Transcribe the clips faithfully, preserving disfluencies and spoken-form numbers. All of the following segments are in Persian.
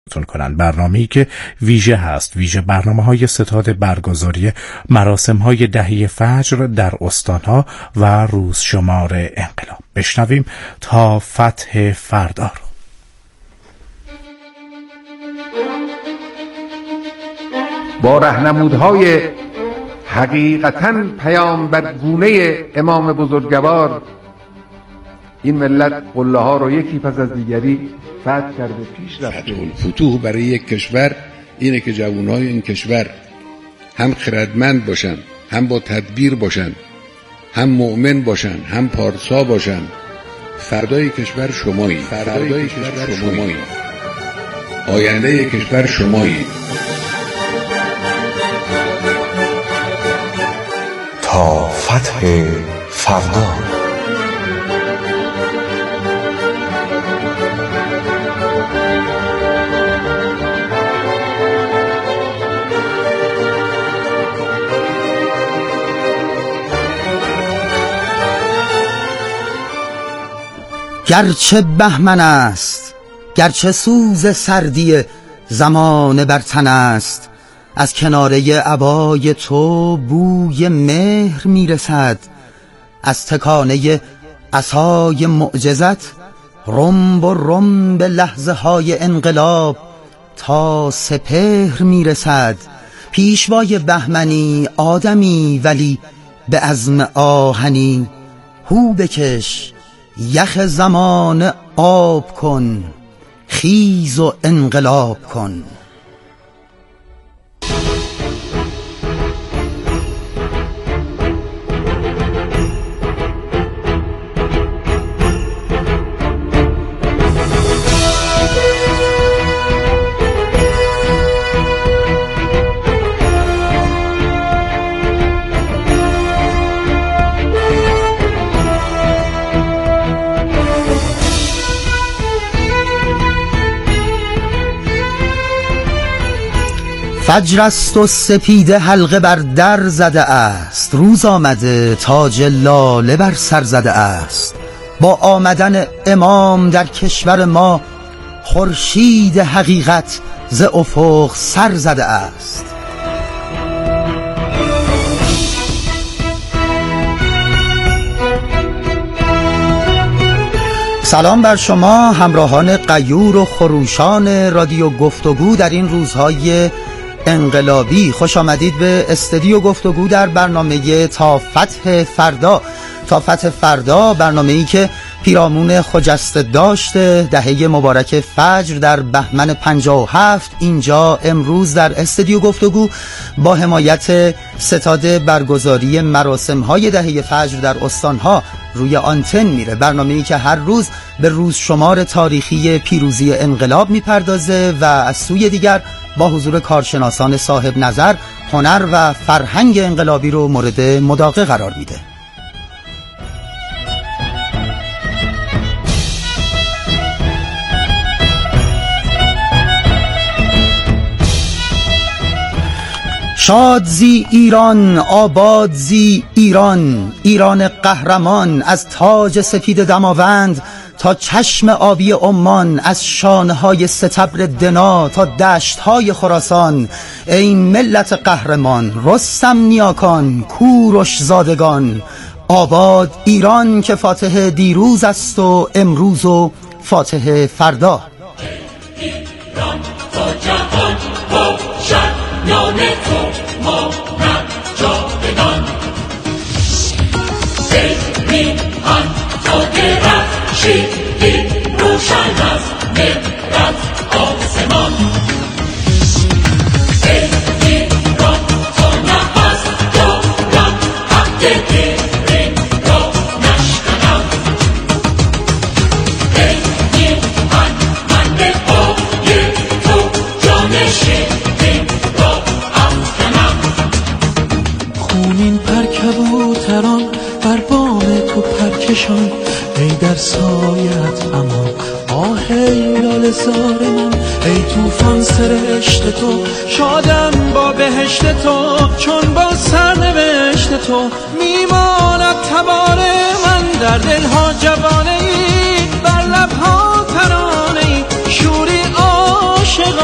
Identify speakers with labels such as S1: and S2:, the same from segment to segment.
S1: کنن. برنامه‌ای که ویژه هست، ویژه برنامه‌های ستاد برگزاری مراسم‌های دهه فجر در استان‌ها و روز شمار انقلاب. بشنویم تا فتح فردا رو.
S2: با راهنمودهای حقیقتاً پیامبرگونه امام بزرگوار این ملت قله ها رو یکی پس از دیگری فتح کرده پیش رفته.
S3: فتوح برای یک کشور اینه که جوانای این کشور هم خردمند باشن، هم با تدبیر باشن، هم مؤمن باشن، هم پارسا باشن. فردای کشور شمایی، فردای کشور شمایی، آینده کشور شمایی.
S4: تا فتح فردا.
S5: گرچه بهمن است، گرچه سوز سردی زمان بر تن است، از کناره عبای تو بوی مهر میرسد. از تکانه عصای معجزت رنب و رنب لحظه های انقلاب تا سپهر میرسد. پیشوای بهمنی آدمی ولی به عزم آهنی. هو بکش یخ زمان آب کن، خیز و انقلاب کن. فجر است و سپیده حلقه بر در زده است، روز آمده تاج لاله بر سر زده است. با آمدن امام در کشور ما خورشید حقیقت ز افق سر زده است. سلام بر شما همراهان غیور و خروشان رادیو گفتگو در این روزهای انقلابی. خوش آمدید به استودیو گفتگو در برنامه تا فتح فردا. تا فتح فردا برنامه‌ای که پیرامون خجسته داشته دهه مبارک فجر در بهمن پنجاه و هفت اینجا امروز در استودیو گفتگو با حمایت ستاد برگزاری مراسم‌های دهه فجر در استان‌ها روی آنتن میره. برنامه‌ای که هر روز به روز شمار تاریخی پیروزی انقلاب میپردازه و از سوی دیگر با حضور کارشناسان صاحب نظر هنر و فرهنگ انقلابی رو مورد مداقه قرار میده. شاد زی ایران، آباد زی ایران، ایران قهرمان از تاج سپید دماوند تا چشم آبی عمان، از شانه‌های ستبر دنا تا دشت‌های خراسان. ای ملت قهرمان رستم نیاکان، کوروش زادگان. آباد ایران که فاتح دیروز است و امروز و فاتح فردا.
S6: ایران تا جهان باشد نام تو ماند جاودان. میهن تا درخشیدی روشن از مهرت آسمان. ای ایران تا نفس دارم حق این را نشکنم. ای میهن من به پای تو جانشین را افکنم.
S7: خونین پر کبوتران بر بام تو پرکشان، ای در سایت امان آه ای لاله زار من. ای توفان سرشت تو شادم با بهشت تو، چون با سرنوشت تو میماند تبار من. در دلها جوانه ای، بر لبها ترانه ای، شوری عاشق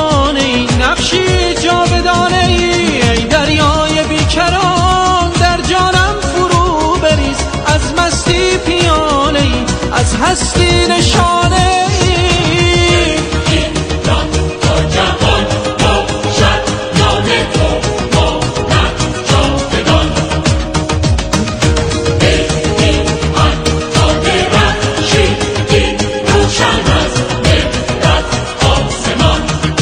S7: هستی نشانه
S6: ایران تا جهان باشد نام تو ماند جاودان ایران تا درخشیدی روشن از مهرت آسمان.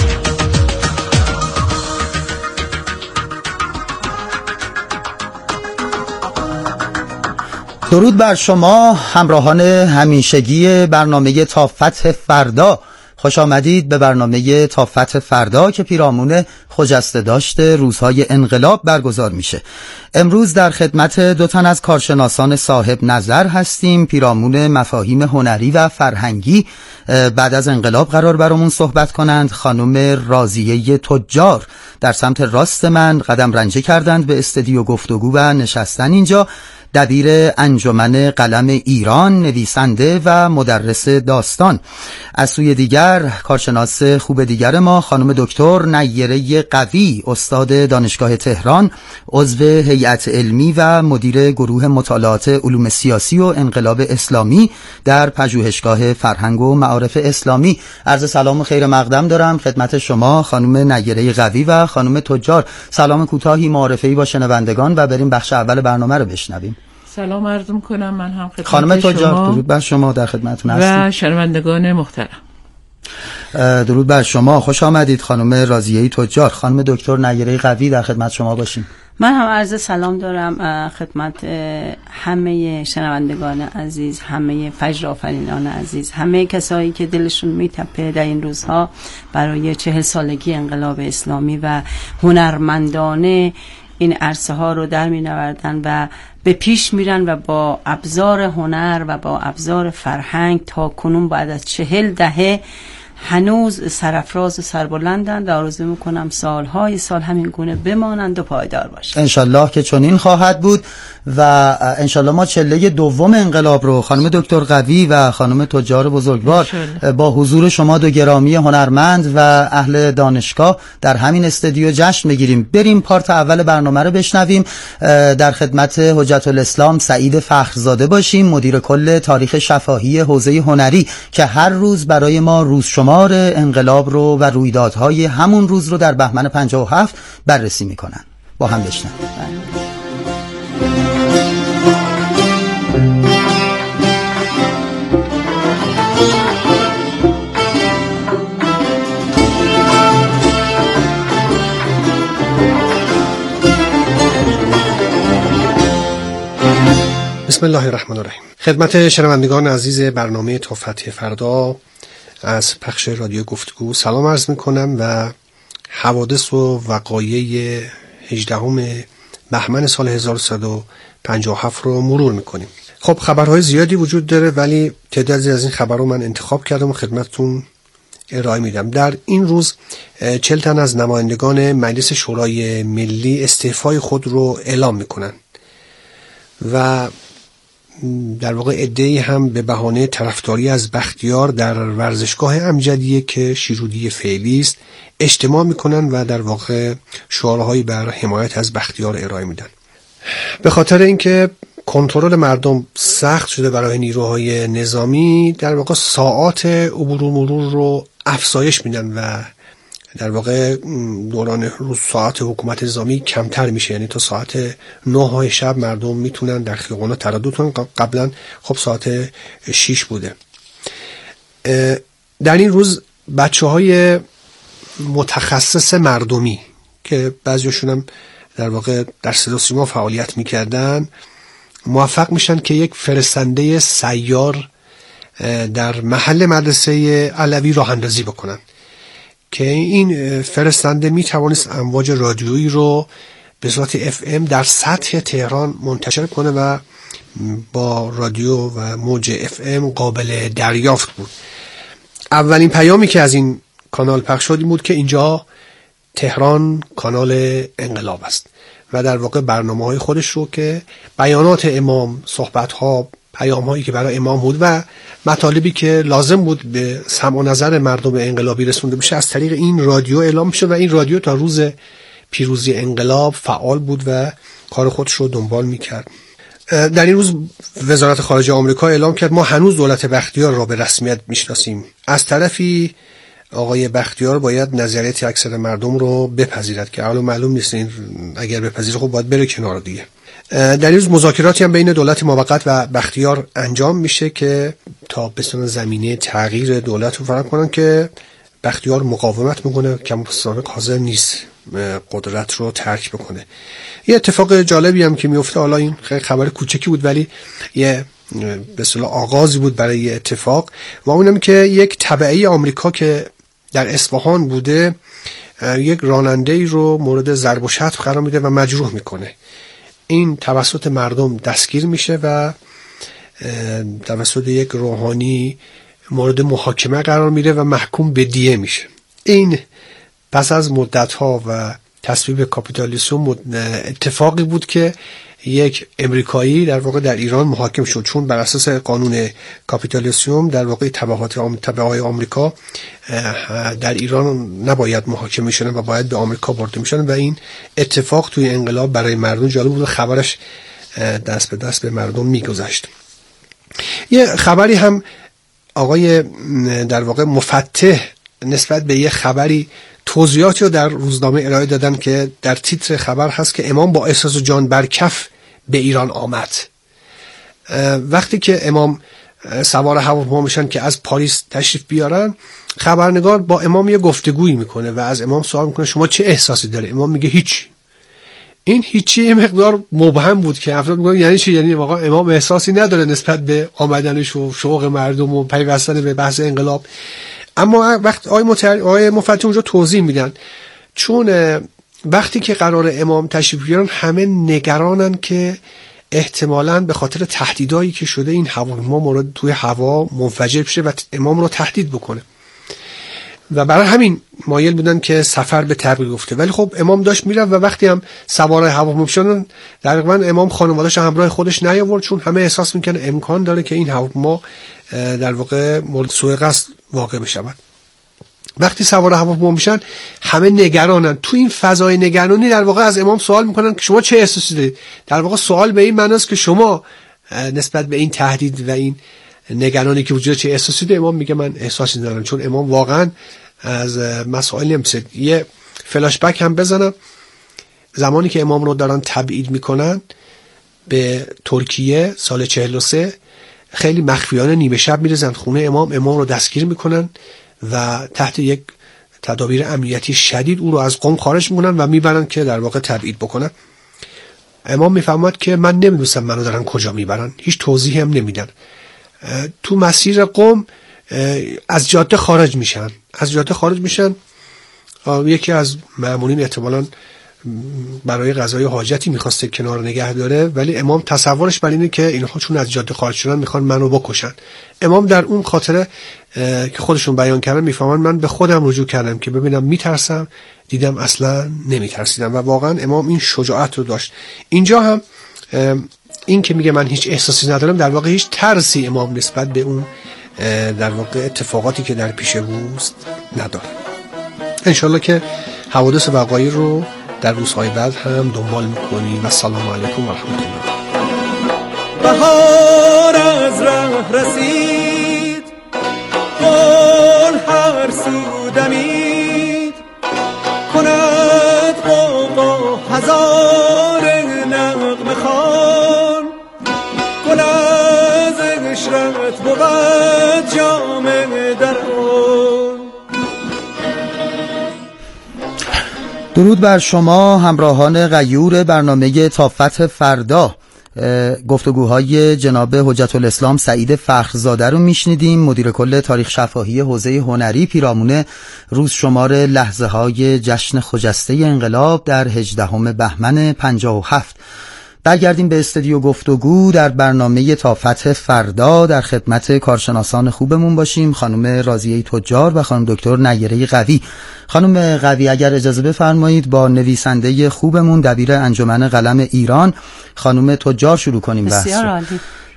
S5: درود بر شما همراهان همیشگی برنامه تا فتح فردا. خوش آمدید به برنامه تا فتح فردا که پیرامون خجسته داشته روزهای انقلاب برگزار میشه. امروز در خدمت دو تن از کارشناسان صاحب نظر هستیم. پیرامون مفاهیم هنری و فرهنگی بعد از انقلاب قرار برامون صحبت کنند. خانم راضیه تجار در سمت راست من قدم رنجه کردند به استودیو گفتگو و نشستن اینجا. دبیر انجمن قلم ایران، نویسنده و مدرس داستان. از سوی دیگر کارشناس خوب دیگر ما خانم دکتر نیره قوی، استاد دانشگاه تهران، عضو هیئت علمی و مدیر گروه مطالعات علوم سیاسی و انقلاب اسلامی در پژوهشگاه فرهنگ و معارف اسلامی. عرض سلام و خیر مقدم دارم خدمت شما خانم نیره قوی و خانم تجار. سلام کوتاهی معارفه‌ای با شنوندگان و بریم بخش اول برنامه رو بشنویم.
S8: سلام عرض می‌کنم. من هم خدمت
S5: خانم تجار درود بر شما، در خدمتتون هستم.
S8: و شنوندگان محترم
S5: درود بر شما. خوش آمدید خانم راضیه تجار. خانم دکتر نیره قوی در خدمت شما باشیم.
S9: من هم عرض سلام دارم خدمت همه شنوندگان عزیز، همه فجر آفرینان عزیز، همه کسایی که دلشون میتپه در این روزها برای چهل سالگی انقلاب اسلامی و هنرمندانه این عرصه ها رو در می نوردن و به پیش میرن و با ابزار هنر و با ابزار فرهنگ تا کنون بعد از چهل دهه هنوز سرافراز و سربلندند و آرزو میکنم سالهای سال همین گونه بمانند و پایدار باشند
S5: انشالله که چنین خواهد بود. و انشالله ما چله دوم انقلاب رو خانم دکتر قوی و خانم تجار بزرگوار با حضور شما دو گرامی هنرمند و اهل دانشگاه در همین استودیو جشن بگیریم. بریم پارت اول برنامه رو بشنویم. در خدمت حجت الاسلام سعید فخرزاده باشیم، مدیر کل تاریخ شفاهی حوزه هنری که هر روز برای ما روز شمار انقلاب رو و رویدادهای همون روز رو در بهمن پنجاه و هفت بررسی میکنن. با هم بشنویم.
S10: بسم الله الرحمن الرحیم. خدمت شنوندگان عزیز برنامه تا فتح فردا از پخش رادیو گفتگو سلام عرض میکنم و حوادث و وقایع هجدهم بهمن سال هزار و سیصد و پنجاه و هفت رو مرور میکنیم. خب خبرهای زیادی وجود داره ولی تعدادی از این خبر رو من انتخاب کردم و خدمتتون ارائه میدم. در این روز چهل تن از نمایندگان مجلس شورای ملی استعفای خود رو اعلام میکنن و در واقع عده‌ای هم به بهانه طرفداری از بختیار در ورزشگاه امجدیه که شیرودی فعلی است اجتماع میکنن و در واقع شعارهایی بر حمایت از بختیار ارائه میدن. به خاطر اینکه کنترل مردم سخت شده برای نیروهای نظامی در واقع ساعات عبور و مرور رو افزایش میدن و در واقع دوران روز ساعت حکومت نظامی کمتر میشه، یعنی تا ساعت نه های شب مردم میتونن در خیابانا تردد کنن. قبلا خب ساعت شیش بوده. در این روز بچه های متخصص مردمی که بعضیشون هم در واقع در صدا و سیما فعالیت میکردن موفق میشن که یک فرستنده سیار در محل مدرسه علوی راه اندازی بکنن که این فرستنده می توانست امواج رادیویی رو به صورت اف ام در سطح تهران منتشر کنه و با رادیو و موج اف ام قابل دریافت بود. اولین پیامی که از این کانال پخش شد این بود که اینجا تهران کانال انقلاب است و در واقع برنامه‌های خودش رو که بیانات امام، صحبت‌ها، پیام‌هایی که برای امام بود و مطالبی که لازم بود به سمع و نظر مردم انقلابی رسونده بشه از طریق این رادیو اعلام میشه و این رادیو تا روز پیروزی انقلاب فعال بود و کار خودش رو دنبال میکرد. در این روز وزارت خارجه آمریکا اعلام کرد ما هنوز دولت بختیار را به رسمیت میشناسیم. از طرفی آقای بختیار باید نظریات اکثر مردم رو بپذیرد که حالا معلوم نیست این اگر بپذیره خب باید بره کنار دیگه. در این روز مذاکراتی هم بین دولت موقت و بختیار انجام میشه که تا بتونن زمینه تغییر دولت رو فراهم کنن که بختیار مقاومت میکنه که مصادق حاضر نیست قدرت رو ترک بکنه. یه اتفاق جالبی هم که میفته، حالا این خیلی خبر کوچکی بود ولی یه به اصطلاح آغازی بود برای یه اتفاق، و اونم که یک تبعی آمریکا که در اصفهان بوده یک راننده‌ای رو مورد ضرب و شتم قرار میده و مجروح میکنه. این توسط مردم دستگیر میشه و توسط یک روحانی مورد محاکمه قرار میره و محکوم به دیه میشه. این پس از مدت‌ها و تصویب کاپیتالیسم اتفاقی بود که یک امریکایی در واقع در ایران محاکم شد، چون بر اساس قانون کاپیتالیسم در واقع تبعات تبعهای آمریکا در ایران نباید محاکمه شدن و باید به آمریکا برده میشدن و این اتفاق توی انقلاب برای مردم جالب بود و خبرش دست به دست به مردم میگذشت. یه خبری هم آقای در واقع مفتح نسبت به یه خبری توضیحاتی رو در روزنامه ارائه دادن که در تیتر خبر هست که امام با احساس جان بر کف به ایران آمد. وقتی که امام سوار هواپیما میشن که از پاریس تشریف بیارن، خبرنگار با امام یه گفتگویی میکنه و از امام سوال میکنه شما چه احساسی داره؟ امام میگه هیچ. این هیچی یه مقدار مبهم بود که افراد میگن یعنی چی؟ یعنی واقعا امام احساسی نداره نسبت به آمدنش و شوق مردم و پیوستن به بحث انقلاب. اما وقت آقای متر... آقای مفتح اونجا توضیح میدن چون وقتی که قرار امام تشریف بیارن همه نگرانن که احتمالاً به خاطر تهدیدایی که شده این هواپیما مورد توی هوا منفجر بشه و امام رو تهدید بکنه و برای همین مایل بودن که سفر به تبریز گفته. ولی خب امام داشت میره و وقتی هم سوار هواپیما شدن تقریبا امام خانواده‌اش همراه خودش نیاورد، چون همه احساس میکنن امکان داره که این هواپیما در واقع مورد سوء قصد واقع بشه. وقتی سوار هواپیما میشن همه نگرانن. تو این فضای نگرانی در واقع از امام سوال میکنن که شما چه احساسی دارید؟ در واقع سوال به این معنی است که شما نسبت به این تهدید و این نگرانی که وجود چه احساسی دارید؟ امام میگه من احساسی ندارم، چون امام واقعا از مسائل نمیشه. یه فلاش بک هم بزنم. زمانی که امام رو دارن تبعید میکنن به ترکیه سال چهل و سه، خیلی مخفیانه نیمه شب میرزن خونه امام، امام رو دستگیر میکنن و تحت یک تدابیر امنیتی شدید او رو از قم خارج میکنن و میبرن که در واقع تبعید بکنن. امام میفهمد که من نمیدونستم منو دارن کجا میبرن، هیچ توضیحی هم نمیدن. تو مسیر قم از جاده خارج میشن از جاده خارج میشن یکی از مامورین احتمالاً برای قضای حاجتی میخواسته کنار نگه داره، ولی امام تصورش بر اینه که اینها چون از جاده خارج شدن میخوان منو بکشن. امام در اون خاطره که خودشون بیان کردن میفهمن من به خودم رجوع کردم که ببینم میترسم، دیدم اصلا نمیترسیدم و واقعا امام این شجاعت رو داشت. اینجا هم این که میگه من هیچ احساسی ندارم، در واقع هیچ ترسی امام نسبت به اون در واقع اتفاقاتی که در پیش روست نداره. انشالله که حوادث وقایع رو در روزهای بعد هم دنبال میکنیم و سلام علیکم و رحمت الله.
S7: بهار از راه رسید، گل هر سو دمید، کند غوغا هزار نغمه خوان، گل از عشرت بود جام در آن.
S5: درود بر شما همراهان غیور برنامه تا فتح فردا. گفتگوهای جناب حجت الاسلام سعید فخرزاده رو میشنیدیم، مدیر کل تاریخ شفاهی حوزه هنری پیرامون روز شمار لحظه های جشن خجسته انقلاب در هجدهم بهمن پنجاه و هفت. برگردیم به استودیو گفتگو در برنامه تا فتح فردا. در خدمت کارشناسان خوبمون باشیم، خانم راضیه تجار و خانم دکتر نیره قوی. خانم قوی اگر اجازه بفرمایید با نویسنده خوبمون دبیر انجمن قلم ایران خانم تجار شروع کنیم بحث.
S9: بسیار عالی.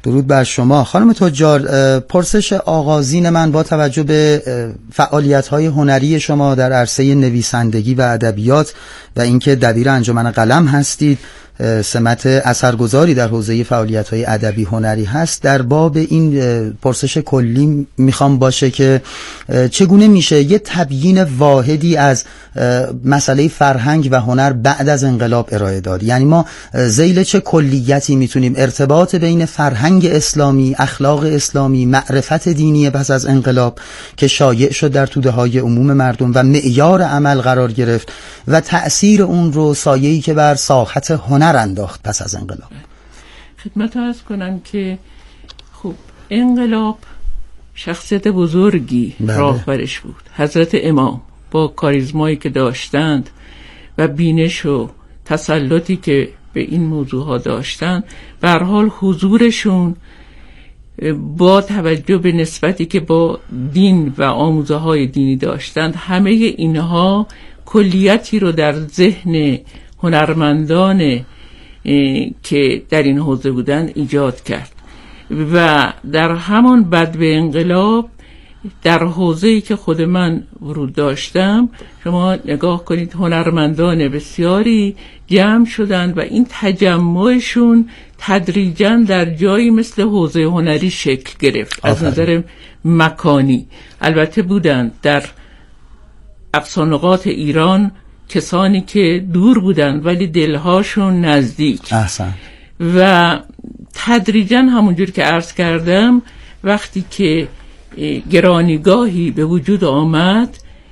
S5: درود بر شما خانم تجار. پرسش آغازین من با توجه به فعالیت‌های هنری شما در عرصه نویسندگی و ادبیات و اینکه دبیر انجمن قلم هستید، سمت اثرگذاری در حوزه فعالیت‌های ادبی هنری هست، در باب این پرسش کلی میخوام باشه که چگونه میشه یه تبیین واحدی از مسئله فرهنگ و هنر بعد از انقلاب ارائه داد؟ یعنی ما ذیل چه کلیتی میتونیم ارتباط بین فرهنگ اسلامی، اخلاق اسلامی، معرفت دینی پس از انقلاب که شایع شد در توده‌های عموم مردم و معیار عمل قرار گرفت و تأثیر اون رو سایه‌ای که بر ساحت هنر انداخت پس از انقلاب؟
S8: خدمت عرض کنم که خب انقلاب شخصیت بزرگی راهبرش بود. حضرت امام با کاریزمایی که داشتند و بینش و تسلطی که به این موضوع ها داشتند، به هر حال حضورشون با توجه به نسبتی که با دین و آموزه های دینی داشتند، همه اینها کلیتی رو در ذهن هنرمندان که در این حوزه بودن ایجاد کرد و در همان بعد به انقلاب در حوزه‌ای که خود من ورود داشتم، شما نگاه کنید هنرمندان بسیاری جمع شدند و این تجمعشون تدریجاً در جایی مثل حوزه هنری شکل گرفت. از نظر مکانی البته بودند در اقصا نقاط ایران کسانی که دور بودند ولی دلهاشون نزدیک.
S5: احسن.
S8: و تدریجاً همونجور که عرض کردم وقتی که گرانیگاهی به وجود آمد،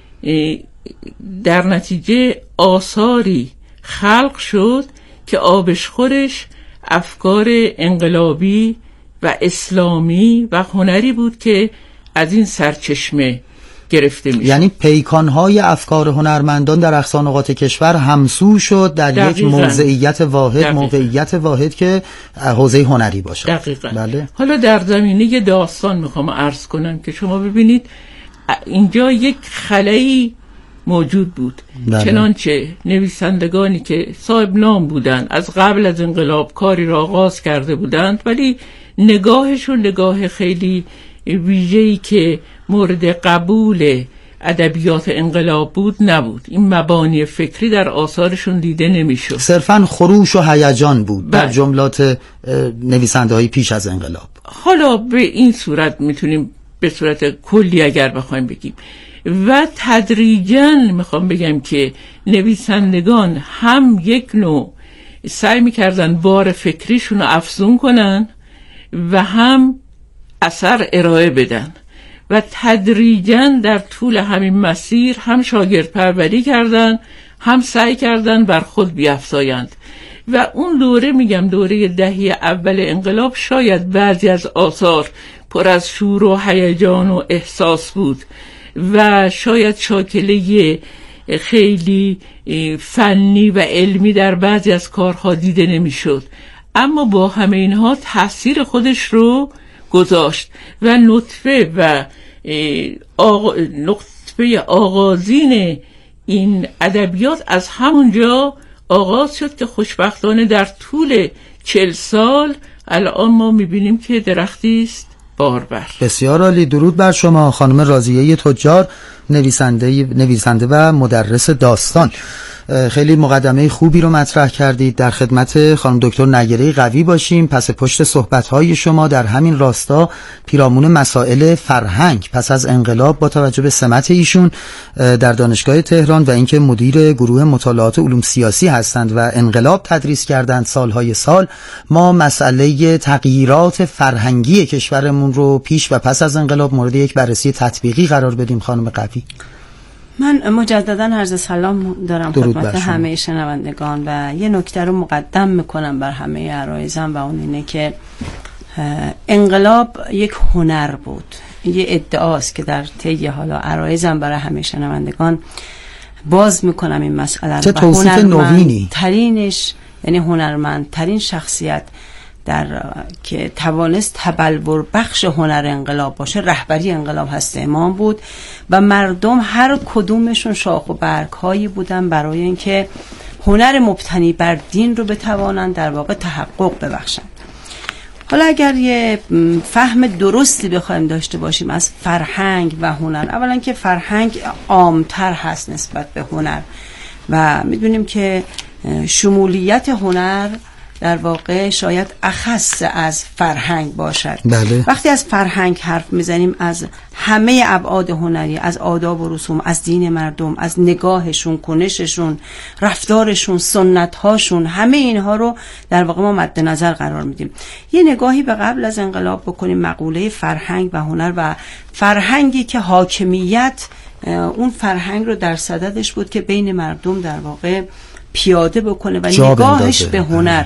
S8: در نتیجه آثاری خلق شد که آبشخورش افکار انقلابی و اسلامی و هنری بود که از این سرچشمه گرفته میشه.
S5: یعنی پیکانهای افکار هنرمندان در اقصا نقاط کشور همسو شد در دقیقاً. یک موضعیت واحد، دقیقاً. موقعیت واحد که حوزه هنری باشه.
S8: دقیقاً.
S5: بله.
S8: حالا در زمینه داستان میخوام عرض کنم که شما ببینید اینجا یک خلایی موجود بود. بله. چنانچه نویسندگانی که صاحب نام بودند از قبل از انقلاب کاری را آغاز کرده بودند، ولی نگاهشون نگاه خیلی ویژه‌ای که مورد قبول ادبیات انقلاب بود نبود. این مبانی فکری در آثارشون دیده نمیشد،
S5: صرفاً خروش و هیجان بود در جملات نویسنده‌های پیش از انقلاب.
S8: حالا به این صورت میتونیم به صورت کلی اگر بخوایم بگیم. و تدریجاً میخوام بگم که نویسندگان هم یک نوع سعی میکردن بار فکریشون رو افزون کنن و هم اثر ارائه بدن و تدریجاً در طول همین مسیر هم شاگرد پروری کردن، هم سعی کردن بر خود بیفزایند. و اون دوره میگم دوره دهه اول انقلاب شاید بعضی از آثار پر از شور و هیجان و احساس بود و شاید شاکله خیلی فنی و علمی در بعضی از کارها دیده نمیشد، اما با همه اینها تاثیر خودش رو گذاشت و نطفه و آغ... نطفه آغازین این ادبیات از همونجا آغاز شد که خوشبختانه در طول چل سال الان ما میبینیم که درختی است باربر.
S5: بسیار عالی. درود بر شما خانم راضیه تجار، نویسنده نویسنده و مدرس داستان. خیلی مقدمه خوبی رو مطرح کردید. در خدمت خانم دکتر نیره قوی باشیم. پس پشت صحبت‌های شما در همین راستا پیرامون مسائل فرهنگ پس از انقلاب با توجه به سمت ایشون در دانشگاه تهران و اینکه مدیر گروه مطالعات علوم سیاسی هستند و انقلاب تدریس کردند سالهای سال، ما مسئله تغییرات فرهنگی کشورمون رو پیش و پس از انقلاب مورد یک بررسی تطبیقی قرار بدیم. خانم قوی.
S9: من مجددا عرض سلام دارم خدمت همه شنوندگان و یه نکته رو مقدم میکنم بر همه عرایزم و اون اینه که انقلاب یک هنر بود. یه ادعاست که در طی حالا عرایزم برای همه شنوندگان باز میکنم این مسئله.
S5: چه توصیف نوینی
S9: ترینش، یعنی هنرمند ترین شخصیت در که توانست تبلور بخش هنر انقلاب باشه رهبری انقلاب هست امام بود و مردم هر کدومشون شاخ و برگ هایی بودن برای اینکه هنر مبتنی بر دین رو بتوانند در واقع تحقق ببخشند. حالا اگر یه فهم درستی بخوایم داشته باشیم از فرهنگ و هنر، اولا که فرهنگ عامتر هست نسبت به هنر و میدونیم که شمولیت هنر در واقع شاید اخص از فرهنگ باشد.
S5: بله.
S9: وقتی از فرهنگ حرف میزنیم از همه ابعاد هنری، از آداب و رسوم، از دین مردم، از نگاهشون، کنششون، رفتارشون، سنت‌هاشون، همه اینها رو در واقع ما مد نظر قرار میدیم. یه نگاهی به قبل از انقلاب بکنیم، مقوله فرهنگ و هنر و فرهنگی که حاکمیت اون فرهنگ رو در صددش بود که بین مردم در واقع پیاده بکنه و نگاهش به هنر.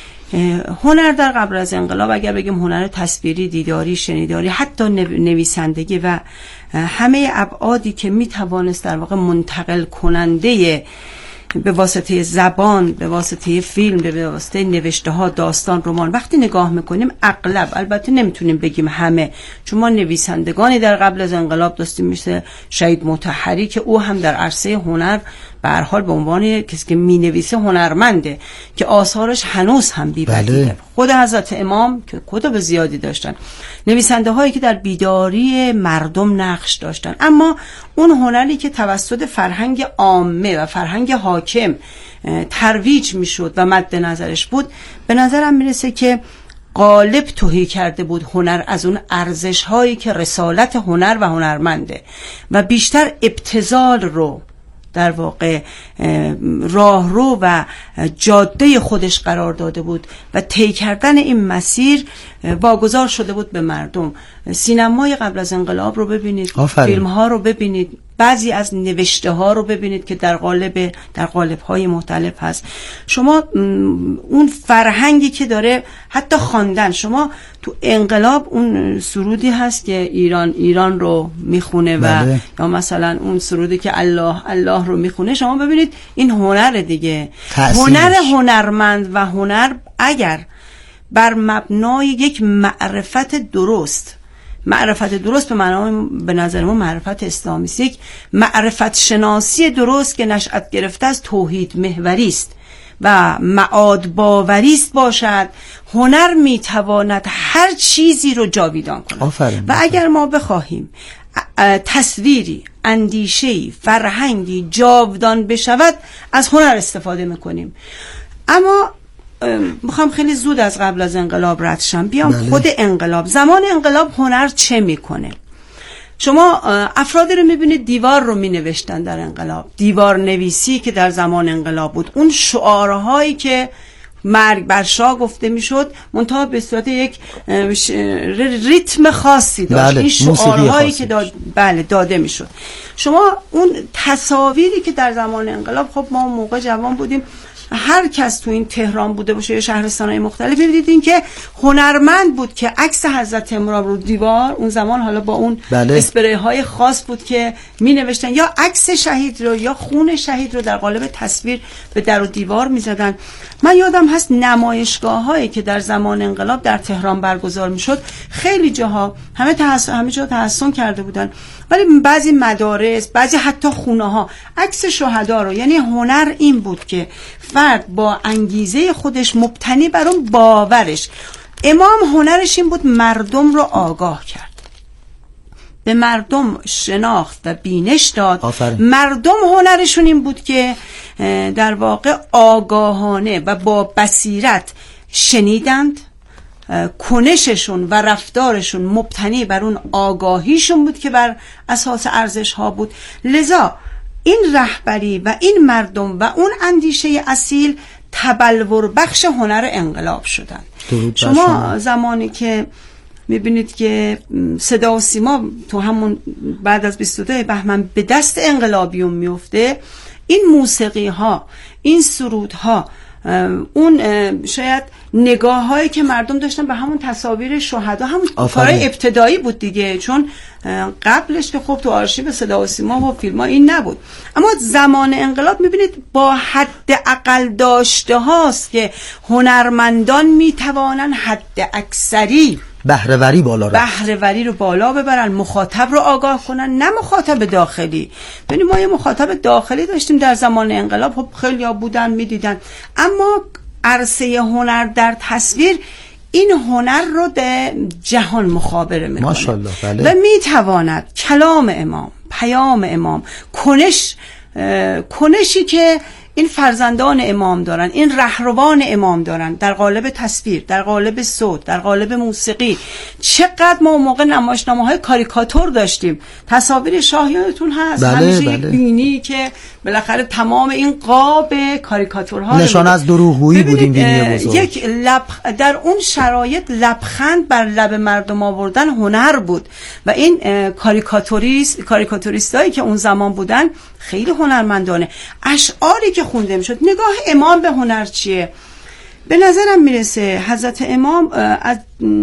S9: هنر در قبل از انقلاب اگر بگیم هنر تصویری، دیداری، شنیداری، حتی نویسندگی و همه ابعادی که می توانست در واقع منتقل کننده به واسطه زبان، به واسطه فیلم، به واسطه نوشته ها، داستان، رمان، وقتی نگاه میکنیم اغلب، البته نمیتونیم بگیم همه، چون ما نویسندگانی در قبل از انقلاب داشتیم مثل شهید مطهری که او هم در عرصه هنر به هر حال به عنوان کسی که مینویسه هنرمنده که آثارش هنوز هم بی‌بدیله. بله. خود حضرت امام که کتب زیادی داشتن، نویسنده هایی که در بیداری مردم نقش داشتن، اما اون هنری که توسط فرهنگ عامه و فرهنگ حاکم ترویج میشد و مد نظرش بود، به نظرم میرسه که غالب تهی کرده بود هنر از اون ارزش هایی که رسالت هنر و هنرمنده و بیشتر ابتذال رو در واقع راهرو و جاده خودش قرار داده بود و طی کردن این مسیر واگذار شده بود به مردم. سینمای قبل از انقلاب رو ببینید، فیلم ها رو ببینید، بعضی از نوشته ها رو ببینید که در قالب در قالب های مختلف هست. شما اون فرهنگی که داره حتی خواندن، شما تو انقلاب اون سرودی هست که ایران ایران رو میخونه و بله. یا مثلا اون سرودی که الله الله رو میخونه، شما ببینید این هنر دیگه، هنر هنرمند و هنر اگر بر مبنای یک معرفت درست، معرفت درست به معنای به نظر ما معرفت اسلامی است، یک معرفت شناسی درست که نشأت گرفته از توحید محوری است و معاد باوری است باشد، هنر میتواند هر چیزی رو جاویدان کند.
S5: آفرین.
S9: و اگر ما بخواهیم تصویری، اندیشه‌ای، فرهنگی جاودان بشود، از هنر استفاده میکنیم. اما میخوام خیلی زود از قبل از انقلاب رد شم، بیام بله. خود انقلاب، زمان انقلاب هنر چه میکنه؟ شما افرادی رو میبینید دیوار رو مینوشتن در انقلاب، دیوار نویسی که در زمان انقلاب بود، اون شعارهایی که مرگ بر شاه گفته میشد منتها به صورت یک ریتم خاصی داشت. بله. این شعارهایی که داد... بله داده میشد. شما اون تصاویری که در زمان انقلاب، خب ما موقع جوان بودیم، هر کس تو این تهران بوده باشه یا شهرستان‌های مختلف، دیدین که هنرمند بود که عکس حضرت امام رو دیوار، اون زمان حالا با اون بله. اسپری های خاص بود که می نوشتن، یا عکس شهید رو یا خون شهید رو در قالب تصویر به در و دیوار می زدن. من یادم هست نمایشگاه هایی که در زمان انقلاب در تهران برگزار می شد، خیلی جاها همه تحسن همه جا تحسن کرده بودن، ولی بعضی مدارس، بعضی حتی خونه ها عکس شهدا رو، یعنی هنر این بود که فرد با انگیزه خودش مبتنی بر اون باورش، امام هنرش این بود مردم رو آگاه کرد، به مردم شناخت و بینش داد. آفرین. مردم هنرشون این بود که در واقع آگاهانه و با بصیرت شنیدند، کنششون و رفتارشون مبتنی بر اون آگاهیشون بود که بر اساس ارزش ها بود. لذا این رهبری و این مردم و اون اندیشه اصیل تبلور بخش هنر انقلاب شدن. شما زمانی که میبینید که صدا و سیما تو همون بعد از بیست و دو بهمن به دست انقلابیون میفته، این موسیقی ها، این سرود ها، اون شاید نگاه هایی که مردم داشتن به همون تصاویر شهدا، همون کارهای ابتدایی بود دیگه، چون قبلش که خب تو آرشیو صدا و سیما و فیلم ها این نبود. اما زمان انقلاب میبینید با حد اقل داشته هاست که هنرمندان میتوانن حد اکثری
S5: بهره‌وری بالا رفت،
S9: بهره‌وری رو بالا ببرن، مخاطب رو آگاه کنن، نه مخاطب داخلی. ببینید ما یه مخاطب داخلی داشتیم در زمان انقلاب، خب خیلی‌ها بودن میدیدن، اما عرصه هنر در تصویر این هنر رو در جهان مخابره میکنه
S5: ماشاءالله. بله.
S9: و میتواند کلام امام، پیام امام، کنش کنشی که این فرزندان امام دارن، این رهروان امام دارن، در قالب تصویر، در قالب صوت، در قالب موسیقی. چقدر ما اون موقع نمایشنامه‌های کاریکاتور داشتیم. تصاویر شاه یادتون هست؟
S5: بله،
S9: همیشه
S5: بله.
S9: یک بینی که بالاخره تمام این قاب کاریکاتورها
S5: نشان از دروغگویی بود این بینی بزرگ.
S9: یک لب در اون شرایط لبخند بر لب مردم آوردن هنر بود و این کاریکاتوریست کاریکاتوریستایی که اون زمان بودن خیلی هنرمندانه. اشعاری که خونده میشد. نگاه امام به هنر چیه؟ به نظرم میرسه حضرت امام از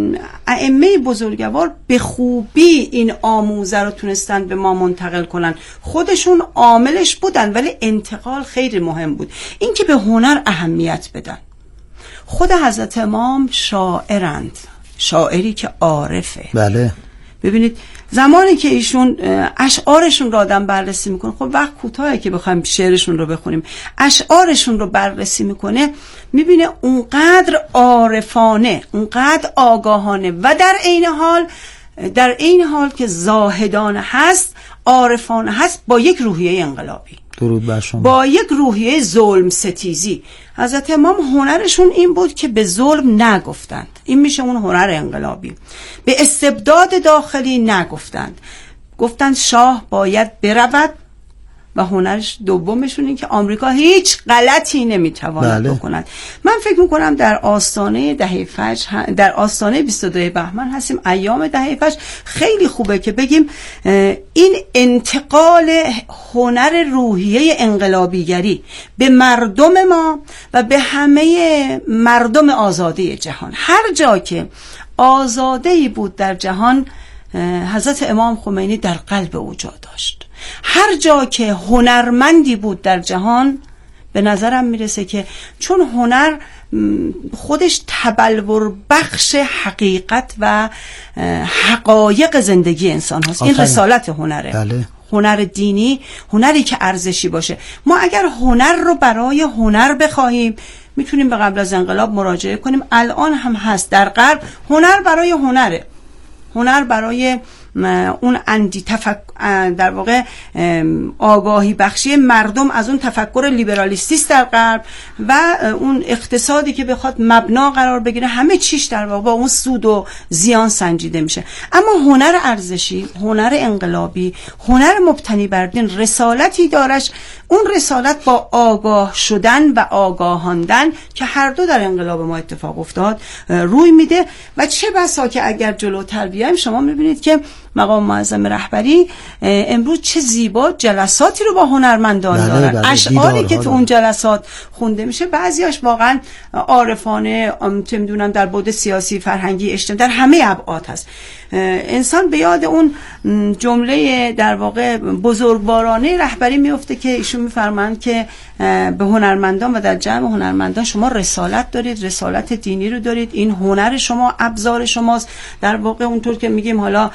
S9: ائمه بزرگوار به خوبی این آموزه رو تونستن به ما منتقل کنن. خودشون عاملش بودن ولی انتقال خیلی مهم بود. این که به هنر اهمیت بدن. خود حضرت امام شاعرند، شاعری که عارفه.
S5: بله.
S9: ببینید زمانی که ایشون اشعارشون رو آدم بررسی میکنه، خب وقت کوتاهه که بخوایم شعرشون رو بخونیم، اشعارشون رو بررسی میکنه، میبینه اونقدر عارفانه، اونقدر آگاهانه و در عین حال در عین حال که زاهدانه هست، عارفانه هست، با یک روحیه انقلابی،
S5: درود بر شما،
S9: با یک روحیه ظلم ستیزی. حضرت امام هنرشون این بود که به ظلم نگفتند، این میشه اون هنر انقلابی. به استبداد داخلی نگفتند، گفتند شاه باید برود و هنرش دومشون این که آمریکا هیچ غلطی نمیتواند
S5: بله.
S9: بکند. من فکر میکنم در آستانه دهه فجر، در آستانه بیست و دو بهمن هستیم، ایام دهه فجر. خیلی خوبه که بگیم این انتقال هنر روحیه انقلابیگری به مردم ما و به همه مردم آزاده جهان. هر جا که آزاده‌ای بود در جهان، حضرت امام خمینی در قلب او جا داشت. هر جا که هنرمندی بود در جهان، به نظرم میرسه که چون هنر خودش تبلور بخش حقیقت و حقایق زندگی انسان هست. این رسالت هنره.
S5: بله.
S9: هنر دینی، هنری که ارزشی باشه. ما اگر هنر رو برای هنر بخواهیم، میتونیم به قبل از انقلاب مراجعه کنیم. الان هم هست در غرب هنر برای هنره، هنر برای اون اندی تفک... در واقع آگاهی بخشی مردم از اون تفکر لیبرالیستی است در غرب و اون اقتصادی که بخواد مبنا قرار بگیره، همه چیش در واقع با اون سود و زیان سنجیده میشه. اما هنر ارزشی، هنر انقلابی، هنر مبتنی بر دین رسالتی دارش. اون رسالت با آگاه شدن و آگاهاندن که هر دو در انقلاب ما اتفاق افتاد روی میده. و چه بسا که اگر جلوتر بیایم، شما میبینید که مقام معظم رهبری امروز چه زیبا جلساتی رو با هنرمندان
S5: بله
S9: دارن.
S5: بله
S9: اشعاری که تو اون جلسات خونده میشه، بعضیاش واقعا عارفانه، چه میدونم در بعد سیاسی، فرهنگی، اجتماعی، در همه ابعاد هست. انسان به یاد اون جمله در واقع بزرگوارانه رهبری میفته که ایشون میفرمایند که به هنرمندان و در جمع هنرمندان شما رسالت دارید، رسالت دینی رو دارید، این هنر شما، ابزار شماست. در واقع اونطور که میگیم حالا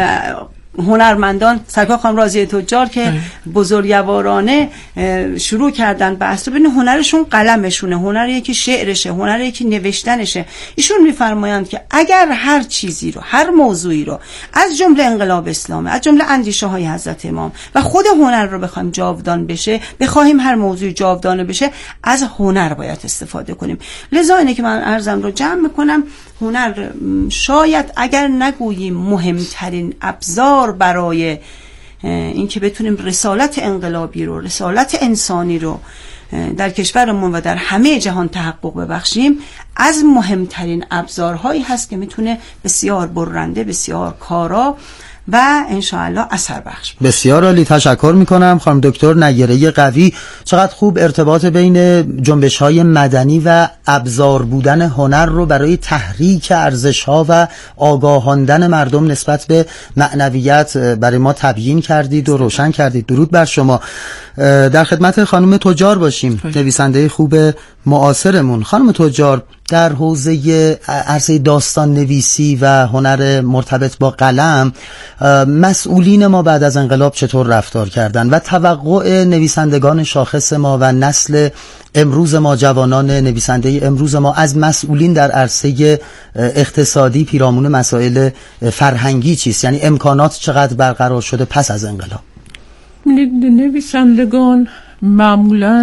S9: هنرمندان، سرکار خانم راضیه تجار که بزرگوارانه شروع کردن بحث رو، ببین هنرشون قلمشونه، هنری که شعرشه، هنری که نوشتنشه. ایشون میفرمایند که اگر هر چیزی رو، هر موضوعی رو از جمله انقلاب اسلامی، از جمله اندیشه های حضرت امام و خود هنر رو بخوایم جاودان بشه، بخوایم هر موضوعی جاودانه بشه، از هنر باید استفاده کنیم. لذا اینه که من عرضم رو جمع میکنم، هنر شاید اگر نگوییم مهمترین ابزار برای این که بتونیم رسالت انقلابی رو، رسالت انسانی رو در کشورمون و در همه جهان تحقق ببخشیم، از مهمترین ابزارهایی هست که میتونه بسیار برنده، بسیار کارا و انشاءالله اثر بخش باشه.
S5: بسیار عالی، تشکر میکنم خانم دکتر نیره قوی. چقدر خوب ارتباط بین جنبش های مدنی و ابزار بودن هنر رو برای تحریک ارزش ها و آگاهاندن مردم نسبت به معنویت برای ما تبیین کردید و روشن کردید. درود بر شما. در خدمت خانم تجار باشیم، نویسنده خوب معاصرمون. خانم تجار، در حوزه عرصه داستان نویسی و هنر مرتبط با قلم، مسئولین ما بعد از انقلاب چطور رفتار کردن و توقع نویسندگان شاخص شاخص ما و نسل امروز ما، جوانان نویسنده امروز ما، از مسئولین در عرصه اقتصادی پیرامون مسائل فرهنگی چیست؟ یعنی امکانات چقدر برقرار شده پس از انقلاب؟
S8: نویسندگان معمولاً